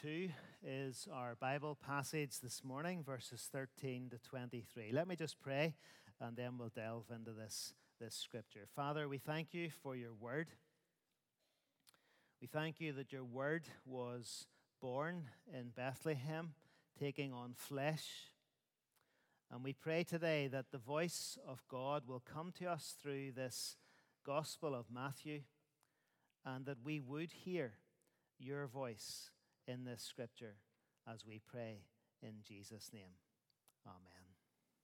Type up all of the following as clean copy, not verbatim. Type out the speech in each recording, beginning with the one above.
2 is our Bible passage this morning, verses 13 to 23. Let me just pray, and then we'll delve into this scripture. Father, we thank you for your word. We thank you that your word was born in Bethlehem, taking on flesh. And we pray today that the voice of God will come to us through this Gospel of Matthew, and that we would hear your voice in this scripture as we pray in Jesus' name. Amen.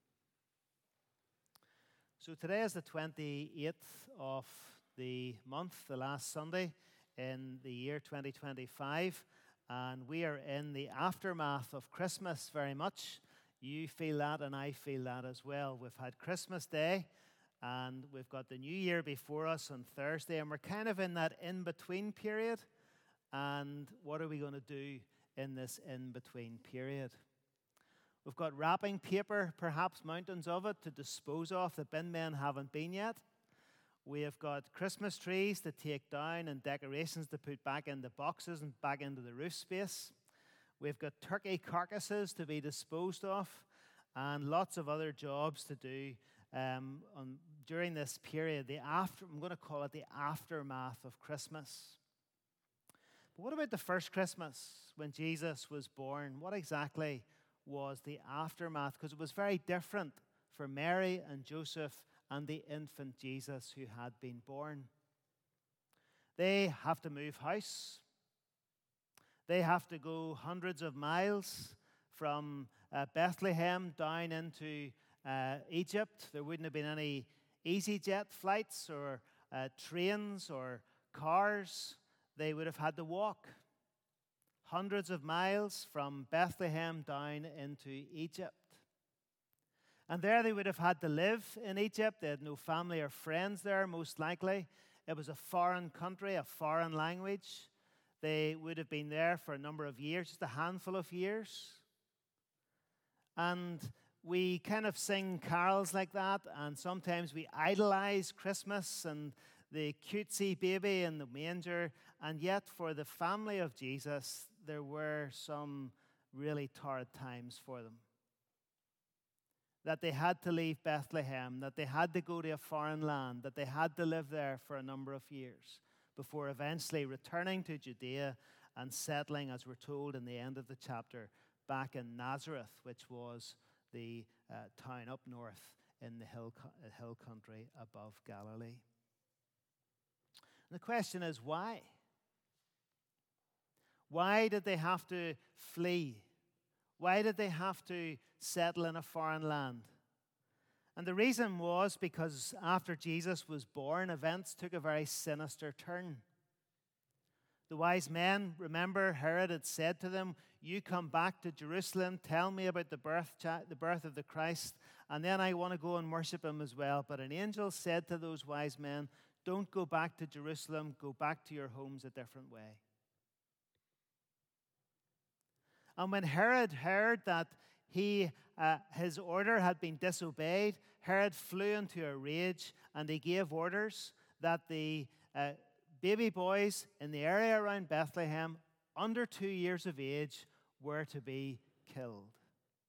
So today is the 28th of the month, the last Sunday in the year 2025, and we are in the aftermath of Christmas very much. You feel that, and I feel that as well. We've had Christmas Day, and we've got the New Year before us on Thursday, and we're kind of in that in-between period. And what are we going to do in this in-between period? We've got wrapping paper, perhaps mountains of it, to dispose of. The bin men haven't been yet. We have got Christmas trees to take down and decorations to put back into boxes and back into the roof space. We've got turkey carcasses to be disposed of, and lots of other jobs to do during this period. I'm going to call it the aftermath of Christmas. But what about the first Christmas when Jesus was born? What exactly was the aftermath? Because it was very different for Mary and Joseph and the infant Jesus who had been born. They have to move house. They have to go hundreds of miles from Bethlehem down into Egypt. There wouldn't have been any EasyJet flights or trains or cars. They would have had to walk hundreds of miles from Bethlehem down into Egypt. And there they would have had to live in Egypt. They had no family or friends there, most likely. It was a foreign country, a foreign language. They would have been there for a number of years, just a handful of years. And we kind of sing carols like that, and sometimes we idolize Christmas and the cutesy baby in the manger, and yet for the family of Jesus, there were some really torrid times for them. That they had to leave Bethlehem, that they had to go to a foreign land, that they had to live there for a number of years before eventually returning to Judea and settling, as we're told in the end of the chapter, back in Nazareth, which was the town up north in the hill country above Galilee. And the question is, why? Why did they have to flee? Why did they have to settle in a foreign land? And the reason was because after Jesus was born, events took a very sinister turn. The wise men, remember, Herod had said to them, "You come back to Jerusalem, tell me about the birth of the Christ, and then I want to go and worship him as well." But an angel said to those wise men, "Don't go back to Jerusalem, go back to your homes a different way." And when Herod heard that his order had been disobeyed, Herod flew into a rage, and he gave orders that the baby boys in the area around Bethlehem, under 2 years of age, were to be killed.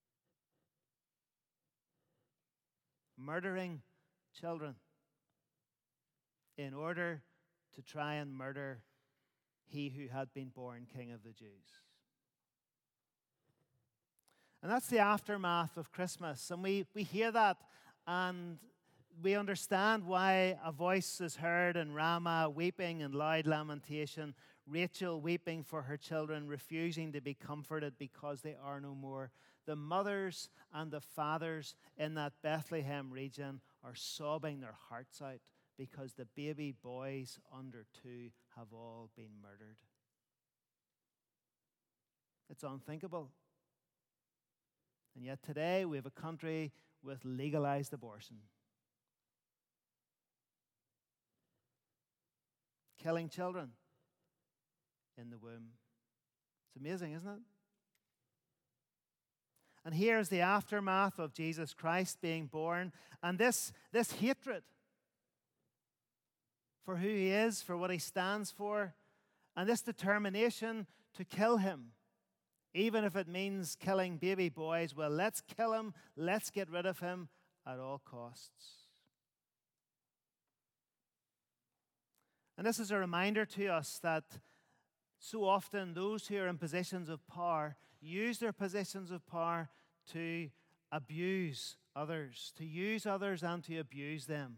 Murdering children in order to try and murder he who had been born King of the Jews. And that's the aftermath of Christmas. And we hear that, and we understand why a voice is heard in Ramah, weeping and loud lamentation, Rachel weeping for her children, refusing to be comforted because they are no more. The mothers and the fathers in that Bethlehem region are sobbing their hearts out because the baby boys under 2 have all been murdered. It's unthinkable. And yet today we have a country with legalized abortion. Killing children in the womb. It's amazing, isn't it? And here's the aftermath of Jesus Christ being born, and this hatred for who he is, for what he stands for, and this determination to kill him Even if it means killing baby boys, well, let's kill him. Let's get rid of him at all costs. And this is a reminder to us that so often those who are in positions of power use their positions of power to abuse others, to use others and to abuse them.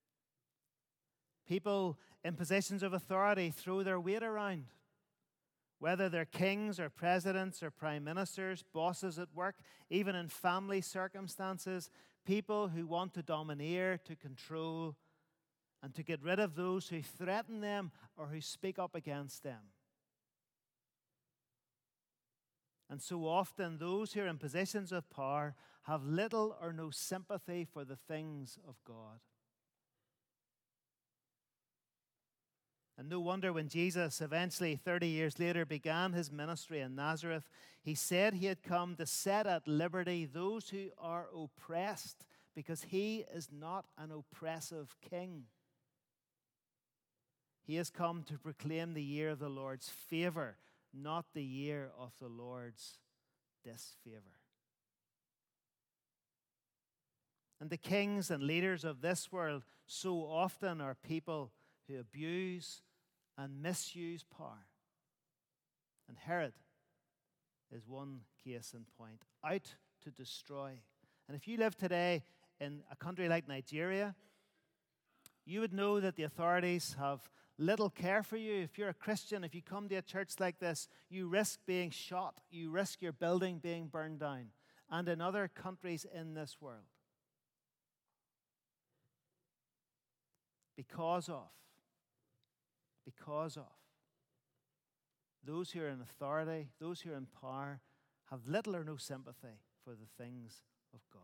People in positions of authority throw their weight around. Whether they're kings or presidents or prime ministers, bosses at work, even in family circumstances, people who want to domineer, to control, and to get rid of those who threaten them or who speak up against them. And so often, those who are in positions of power have little or no sympathy for the things of God. And no wonder when Jesus eventually, 30 years later, began his ministry in Nazareth, he said he had come to set at liberty those who are oppressed, because he is not an oppressive king. He has come to proclaim the year of the Lord's favor, not the year of the Lord's disfavor. And the kings and leaders of this world so often are people who abuse and misuse power. And Herod is one case in point, out to destroy. And if you live today in a country like Nigeria, you would know that the authorities have little care for you. If you're a Christian, if you come to a church like this, you risk being shot. You risk your building being burned down. And in other countries in this world. Because of those who are in authority, those who are in power, have little or no sympathy for the things of God.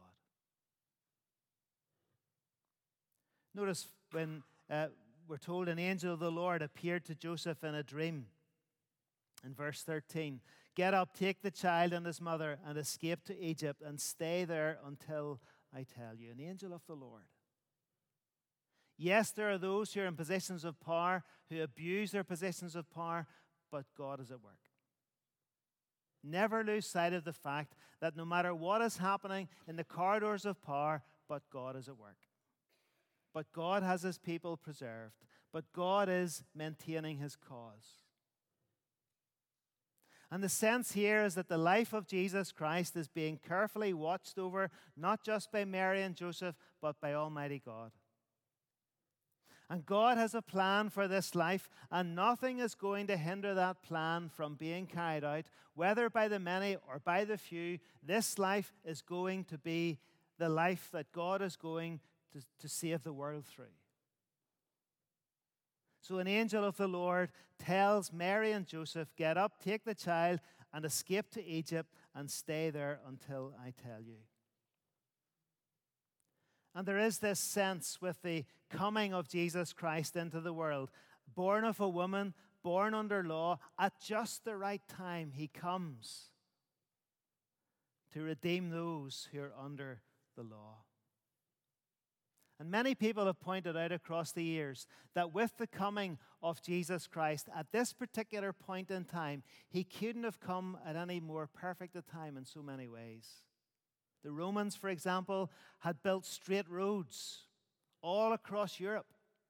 Notice when we're told an angel of the Lord appeared to Joseph in a dream. In verse 13, "Get up, take the child and his mother, and escape to Egypt, and stay there until I tell you." An angel of the Lord. Yes, there are those who are in positions of power who abuse their positions of power, but God is at work. Never lose sight of the fact that no matter what is happening in the corridors of power, but God is at work. But God has his people preserved. But God is maintaining his cause. And the sense here is that the life of Jesus Christ is being carefully watched over, not just by Mary and Joseph, but by Almighty God. And God has a plan for this life, and nothing is going to hinder that plan from being carried out, whether by the many or by the few. This life is going to be the life that God is going to save the world through. So an angel of the Lord tells Mary and Joseph, "Get up, take the child, and escape to Egypt, and stay there until I tell you." And there is this sense with the coming of Jesus Christ into the world. Born of a woman, born under law, at just the right time, he comes to redeem those who are under the law. And many people have pointed out across the years that with the coming of Jesus Christ, at this particular point in time, he couldn't have come at any more perfect a time in so many ways. The Romans, for example, had built straight roads all across Europe.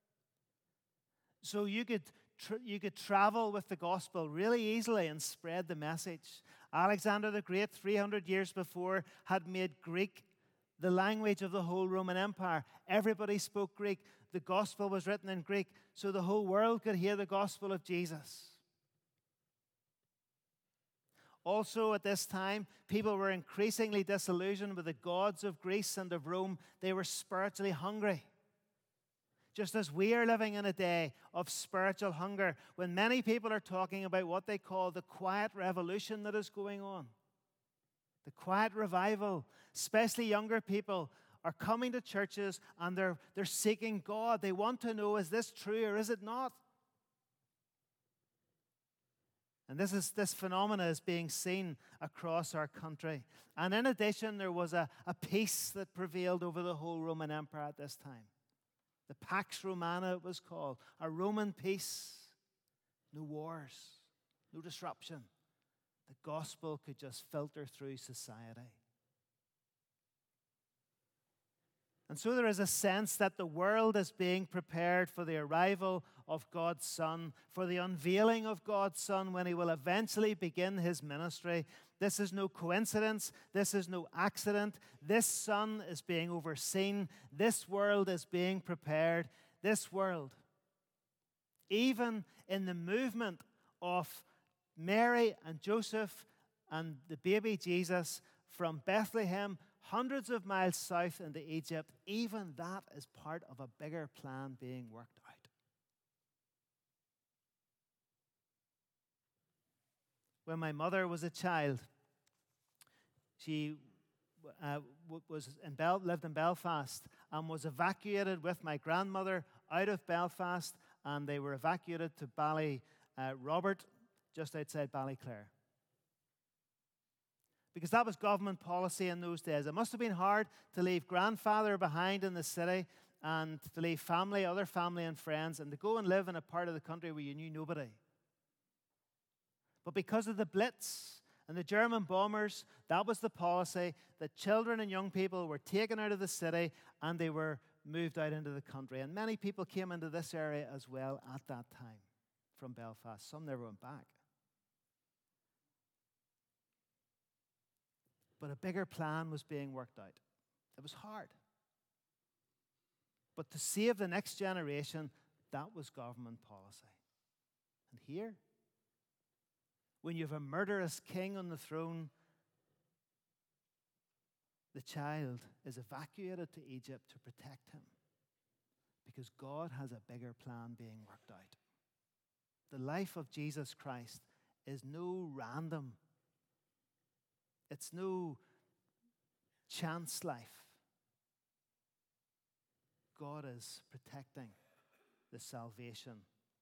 So you could travel with the gospel really easily and spread the message. Alexander the Great, 300 years before, had made Greek the language of the whole Roman Empire. Everybody spoke Greek. The gospel was written in Greek, so the whole world could hear the gospel of Jesus. Also, at this time, people were increasingly disillusioned with the gods of Greece and of Rome. They were spiritually hungry. Just as we are living in a day of spiritual hunger, when many people are talking about what they call the quiet revolution that is going on. The quiet revival, especially younger people, are coming to churches and they're seeking God. They want to know, is this true or is it not? And this phenomena is being seen across our country. And in addition, there was a peace that prevailed over the whole Roman Empire at this time. The Pax Romana, it was called. A Roman peace. No wars. No disruption. the gospel could just filter through society. And so there is a sense that the world is being prepared for the arrival of God's Son, for the unveiling of God's Son when he will eventually begin his ministry. This is no coincidence. This is no accident. This Son is being overseen. This world is being prepared. This world, even in the movement of Mary and Joseph and the baby Jesus from Bethlehem, hundreds of miles south into Egypt, even that is part of a bigger plan being worked out. When my mother was a child, she lived in Belfast and was evacuated with my grandmother out of Belfast, and they were evacuated to Ballyrobert, just outside Ballyclare. Because that was government policy in those days. It must have been hard to leave grandfather behind in the city and to leave family, other family and friends, and to go and live in a part of the country where you knew nobody. But because of the Blitz and the German bombers, that was the policy, that children and young people were taken out of the city and they were moved out into the country. And many people came into this area as well at that time from Belfast. Some never went back. But a bigger plan was being worked out. It was hard. But to save the next generation, that was government policy. And here, when you have a murderous king on the throne, the child is evacuated to Egypt to protect him because God has a bigger plan being worked out. The life of Jesus Christ is no random. It's no chance life. God is protecting the salvation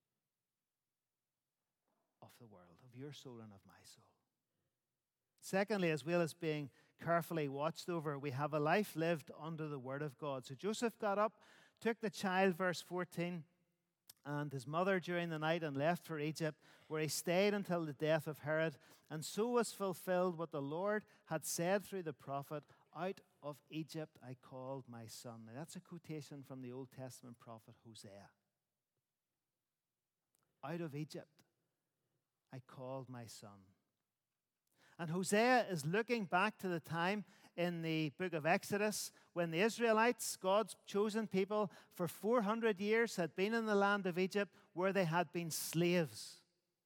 of the world, of your soul and of my soul. Secondly, as well as being carefully watched over, we have a life lived under the Word of God. So Joseph got up, took the child, verse 14, and his mother during the night and left for Egypt, where he stayed until the death of Herod. And so was fulfilled what the Lord had said through the prophet, "Out of Egypt I called my son." Now that's a quotation from the Old Testament prophet Hosea. Out of Egypt I called my son. And Hosea is looking back to the time in the book of Exodus when the Israelites, God's chosen people, for 400 years had been in the land of Egypt where they had been slaves.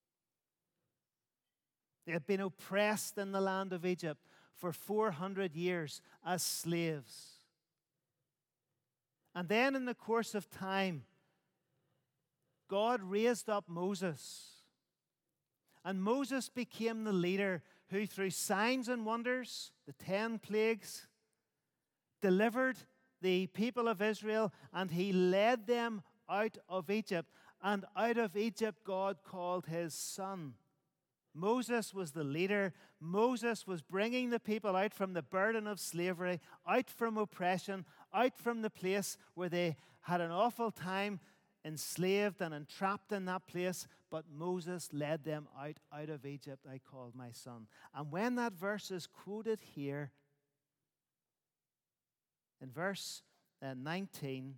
They had been oppressed in the land of Egypt for 400 years as slaves. And then in the course of time, God raised up Moses. And Moses became the leader who, through signs and wonders, the 10 plagues, delivered the people of Israel, and he led them out of Egypt. And out of Egypt, God called his son. Moses was the leader. Moses was bringing the people out from the burden of slavery, out from oppression, out from the place where they had an awful time enslaved and entrapped in that place, but Moses led them out of Egypt. I called my son. And when that verse is quoted here, in verse 15,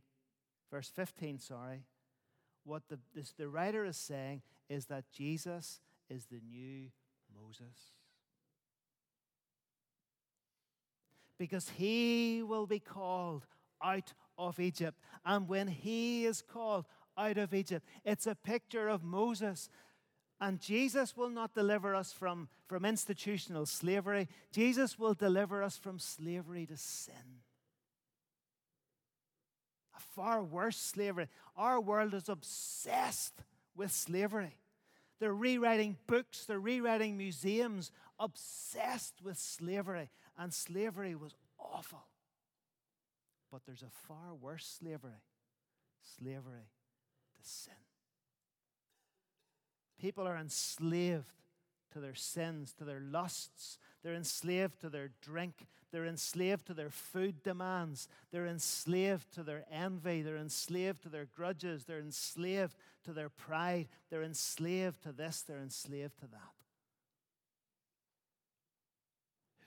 what the writer is saying is that Jesus is the new Moses. Because he will be called out of Egypt. And when he is called out of Egypt, it's a picture of Moses. And Jesus will not deliver us from institutional slavery. Jesus will deliver us from slavery to sin. A far worse slavery. Our world is obsessed with slavery. They're rewriting books, they're rewriting museums, obsessed with slavery. And slavery was awful. But there's a far worse slavery to sin. People are enslaved to their sins, to their lusts. They're enslaved to their drink. They're enslaved to their food demands. They're enslaved to their envy. They're enslaved to their grudges. They're enslaved to their pride. They're enslaved to this. They're enslaved to that.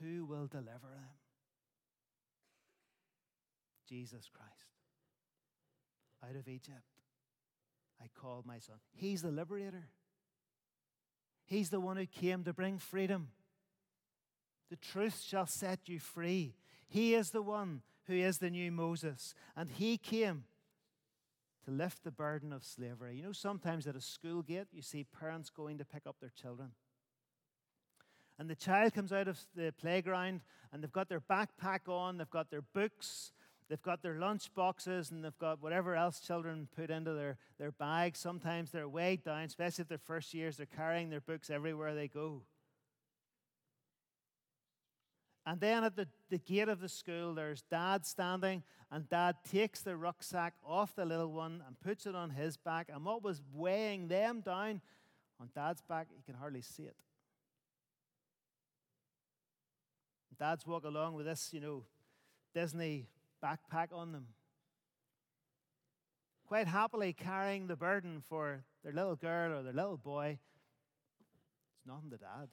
who will deliver them? Jesus Christ. Out of Egypt, I called my son. He's the liberator. He's the one who came to bring freedom. The truth shall set you free. He is the one who is the new Moses. And he came to lift the burden of slavery. You know, sometimes at a school gate, you see parents going to pick up their children. And the child comes out of the playground, and they've got their backpack on, they've got their books, they've got their lunch boxes, and they've got whatever else children put into their bags. Sometimes they're weighed down, especially if they're first years, they're carrying their books everywhere they go. And then at the gate of the school, there's Dad standing, and Dad takes the rucksack off the little one and puts it on his back. And what was weighing them down on Dad's back, you can hardly see it. Dads walk along with this, Disney backpack on them, quite happily carrying the burden for their little girl or their little boy. It's nothing to Dad.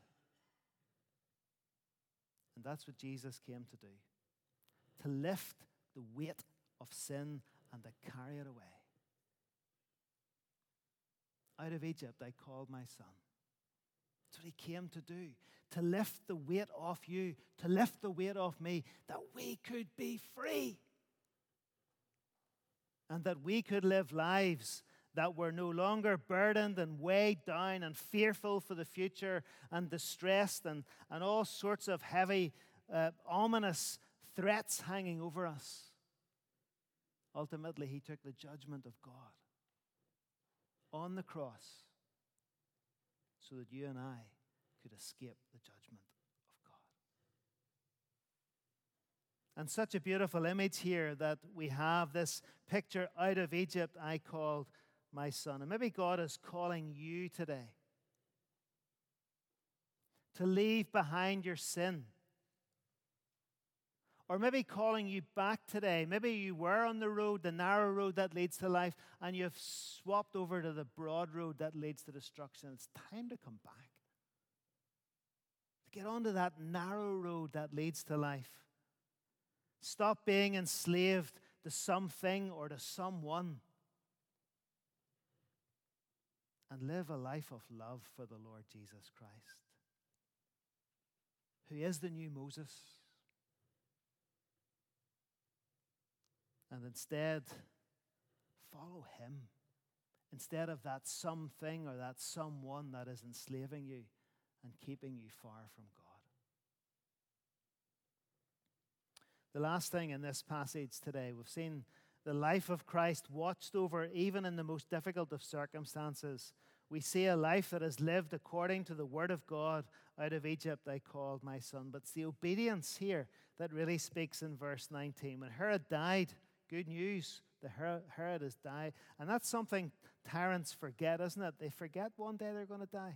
And that's what Jesus came to do, to lift the weight of sin and to carry it away. Out of Egypt I called my son. That's what he came to do, to lift the weight off you, to lift the weight off me, that we could be free. And that we could live lives that were no longer burdened and weighed down and fearful for the future and distressed and all sorts of heavy, ominous threats hanging over us. Ultimately, he took the judgment of God on the cross so that you and I could escape the judgment of God. And such a beautiful image here that we have this picture, out of Egypt I called my son. And maybe God is calling you today to leave behind your sin. Or maybe calling you back today. Maybe you were on the road, the narrow road that leads to life, and you've swapped over to the broad road that leads to destruction. It's time to come back. To get onto that narrow road that leads to life. Stop being enslaved to something or to someone. And live a life of love for the Lord Jesus Christ, who is the new Moses. And instead, follow him instead of that something or that someone that is enslaving you and keeping you far from God. The last thing in this passage today, we've seen the life of Christ watched over even in the most difficult of circumstances. We see a life that is lived according to the word of God. Out of Egypt I called my son. But it's the obedience here that really speaks in verse 19. When Herod died, good news, Herod has died. And that's something tyrants forget, isn't it? They forget one day they're going to die.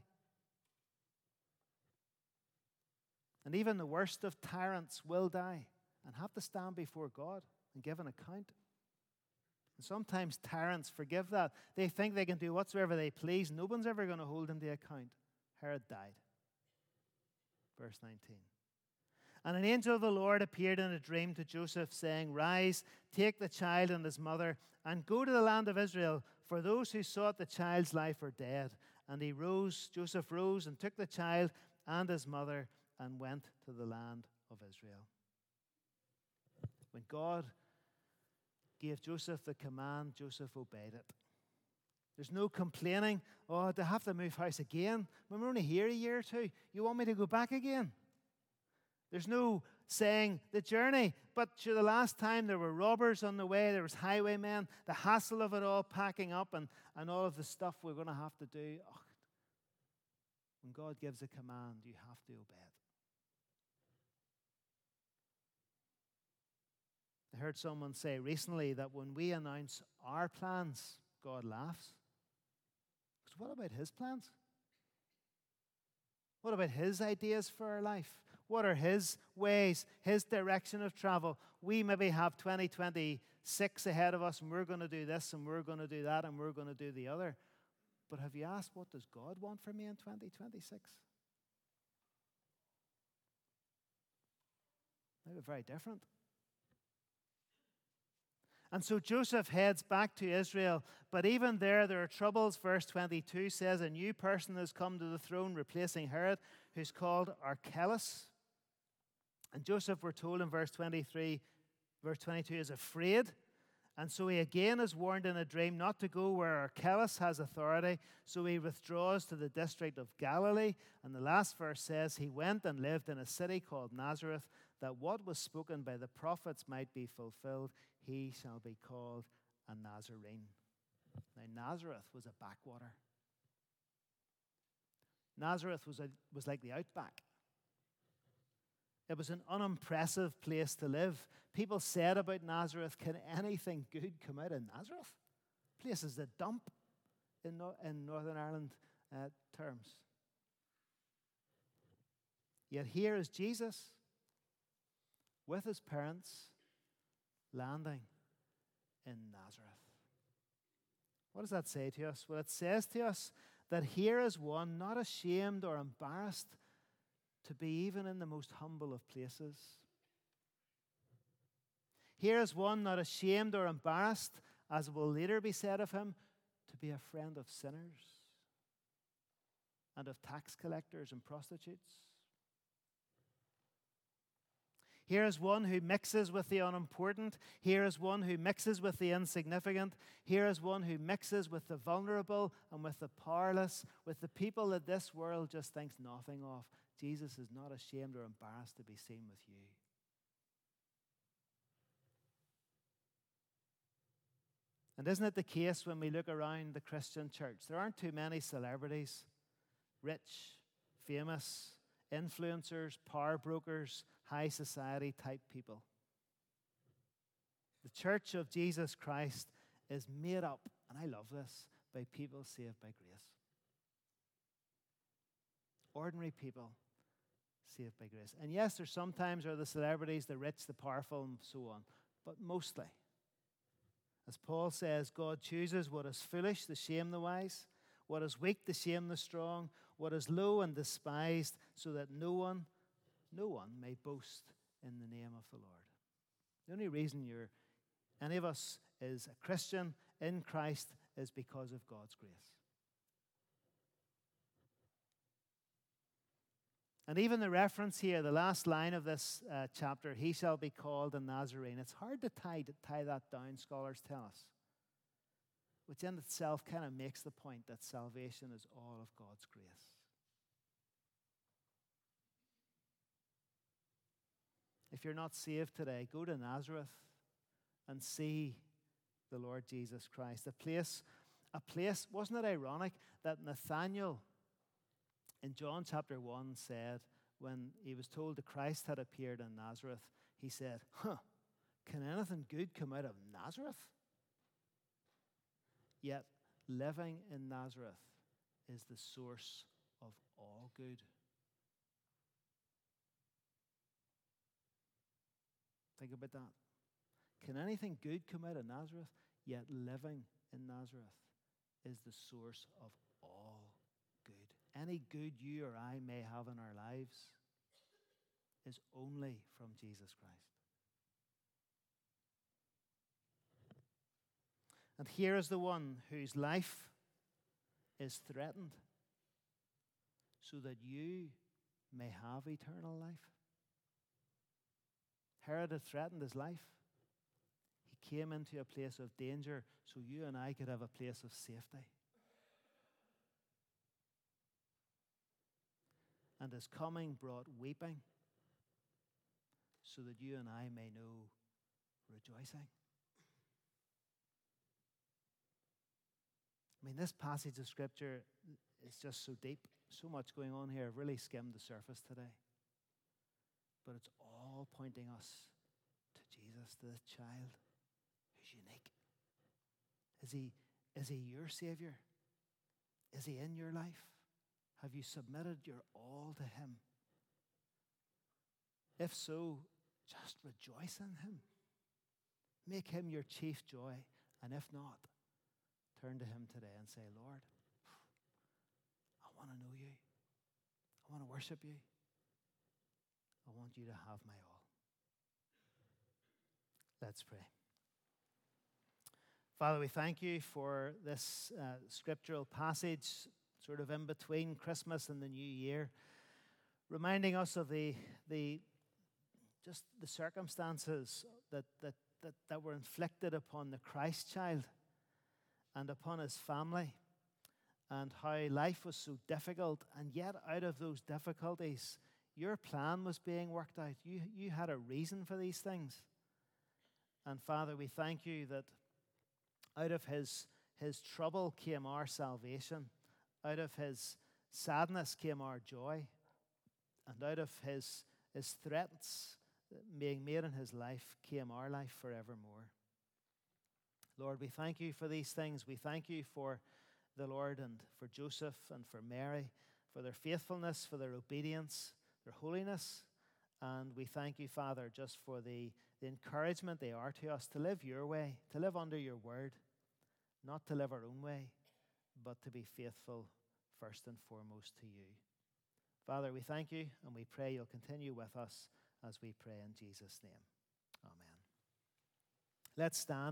And even the worst of tyrants will die and have to stand before God and give an account. And sometimes tyrants forgive that. They think they can do whatsoever they please. No one's ever going to hold them to account. Herod died. Verse 19. And an angel of the Lord appeared in a dream to Joseph, saying, Rise, take the child and his mother, and go to the land of Israel, for those who sought the child's life are dead. And Joseph rose and took the child and his mother and went to the land of Israel. When God gave Joseph the command, Joseph obeyed it. There's no complaining, do I have to move house again? We're only here a year or two. You want me to go back again? There's no saying the journey, but sure, the last time there were robbers on the way, there was highwaymen, the hassle of it all, packing up and all of the stuff we're going to have to do. When God gives a command, you have to obey it. I heard someone say recently that when we announce our plans, God laughs. Because what about his plans? What about his ideas for our life? What are his ways, his direction of travel? We maybe have 2026 ahead of us, and we're going to do this, and we're going to do that, and we're going to do the other. But have you asked, what does God want from me in 2026? very different. And so Joseph heads back to Israel, but even there are troubles. Verse 22 says, a new person has come to the throne, replacing Herod, who's called Archelaus. And Joseph, we're told in verse 22, is afraid. And so he again is warned in a dream not to go where Archelaus has authority. So he withdraws to the district of Galilee. And the last verse says, he went and lived in a city called Nazareth, that what was spoken by the prophets might be fulfilled. He shall be called a Nazarene. Now, Nazareth was a backwater. Nazareth was like the outback. It was an unimpressive place to live. People said about Nazareth, can anything good come out of Nazareth? Place is a dump in Northern Ireland terms. Yet here is Jesus with his parents landing in Nazareth. What does that say to us? Well, it says to us that here is one not ashamed or embarrassed to be even in the most humble of places. Here is one not ashamed or embarrassed, as will later be said of him, to be a friend of sinners and of tax collectors and prostitutes. Here is one who mixes with the unimportant. Here is one who mixes with the insignificant. Here is one who mixes with the vulnerable and with the powerless, with the people that this world just thinks nothing of. Jesus is not ashamed or embarrassed to be seen with you. And isn't it the case when we look around the Christian church? There aren't too many celebrities, rich, famous, influencers, power brokers, high society type people. The church of Jesus Christ is made up, and I love this, by people saved by grace. Ordinary people saved by grace. And yes, there sometimes are the celebrities, the rich, the powerful, and so on. But mostly, as Paul says, God chooses what is foolish to shame the wise, what is weak to shame the strong, what is low and despised, so that no one may boast in the name of the Lord. The only reason any of us is a Christian in Christ is because of God's grace. And even the reference here, the last line of this chapter, he shall be called a Nazarene. It's hard to tie that down, scholars tell us. Which in itself kind of makes the point that salvation is all of God's grace. If you're not saved today, go to Nazareth and see the Lord Jesus Christ. A place, wasn't it ironic that Nathanael in John chapter 1 said, when he was told that Christ had appeared in Nazareth, he said, can anything good come out of Nazareth? Yet living in Nazareth is the source of all good. Think about that. Can anything good come out of Nazareth? Yet living in Nazareth is the source of all good. Any good you or I may have in our lives is only from Jesus Christ. And here is the one whose life is threatened so that you may have eternal life. Herod had threatened his life. He came into a place of danger so you and I could have a place of safety. And his coming brought weeping so that you and I may know rejoicing. I mean, this passage of Scripture is just so deep, so much going on here. I've really skimmed the surface today. But it's all pointing us to Jesus, to this child who's unique. Is he your Savior? Is he in your life? Have you submitted your all to him? If so, just rejoice in him. Make him your chief joy. And if not, turn to him today and say, Lord, I want to know you. I want to worship you. I want you to have my all. Let's pray. Father, we thank you for this scriptural passage, sort of in between Christmas and the New Year, reminding us of the circumstances that were inflicted upon the Christ child and upon his family, and how life was so difficult, and yet out of those difficulties, your plan was being worked out. You had a reason for these things. And Father, we thank you that out of his trouble came our salvation. Out of his sadness came our joy. And out of his threats being made in his life came our life forevermore. Lord, we thank you for these things. We thank you for the Lord and for Joseph and for Mary, for their faithfulness, for their obedience, their holiness. And we thank you, Father, just for the encouragement they are to us to live your way, to live under your word, not to live our own way, but to be faithful first and foremost to you. Father, we thank you and we pray you'll continue with us as we pray in Jesus' name. Amen. Let's stand.